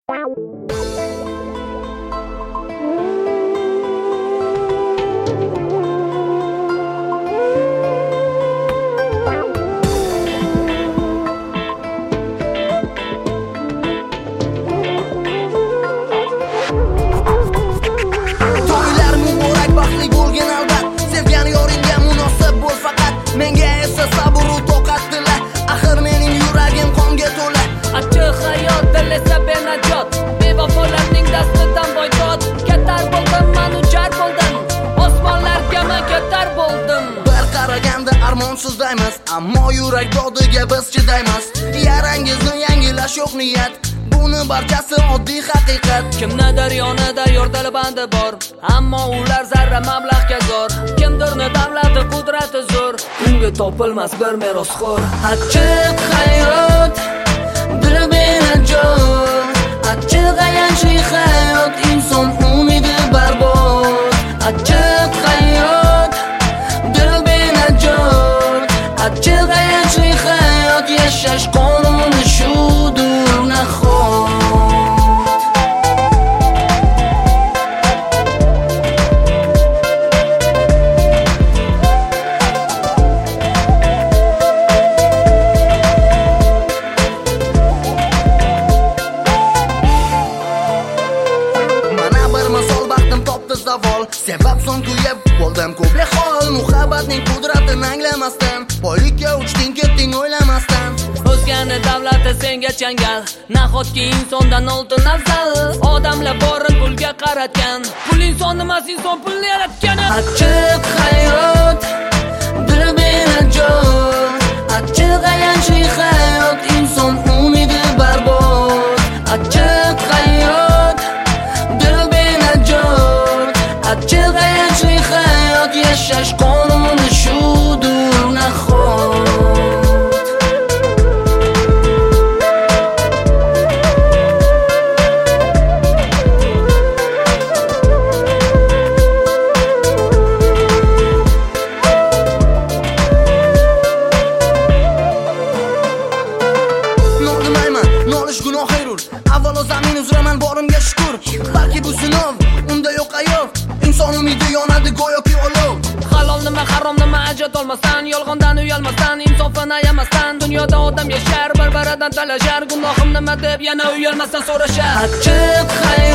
Armonsizlaymiz, ammo yurak dodiga biz chidaymiz. Yarangizni yangilash yo'q niyat, buni barchasi oddiy haqiqat. Kimnidir yonida yordali bandi bor, ammo ular zarra mablag'ga zor. Kimdirni davlati qudrati zo'r, unga topilmas bir merosxo'r. Achchiq hayot, dili benajot, achchiq ayanchli hayot, inson umidi barbod. Achchiq hayot, dili benajot, achchiq ayanchli hayot, yashash qonuni shudur nahot. Sebab so'ng kuyib bo'ldim ko'pli hol, muhabbatning qudratini anglamasdan, boylikka uchding ketding o'ylamasdan. O'zgani davlati senga changal, nahotki insondan oltin afzal. Odamlar borin pulga qaratgan, pul inson emas, inson pulni yaratgan. Achchiq hayot, dili benajot, achchiq ayanchli hayot, inson umidi barbod. Achchiq hayot, dili benajot, achchiq ayanchli hayot, yashash qonuni shudur nahot. Nolish gunoh xayrur, avvalo zamin uzraman borimga shukr. Balki bu sinov, unda yo'q ayov, inson umidi yonadi go'yoki olov. Halol nima, harom nima ajrat olmasdan, yolg'ondan uyalmasdan, insofini ayamasdan. Dunyoda odam yashar, bir-biridan talashar, gunohim nima deb yana uyalmasdan so'rashar. Achchiq hayot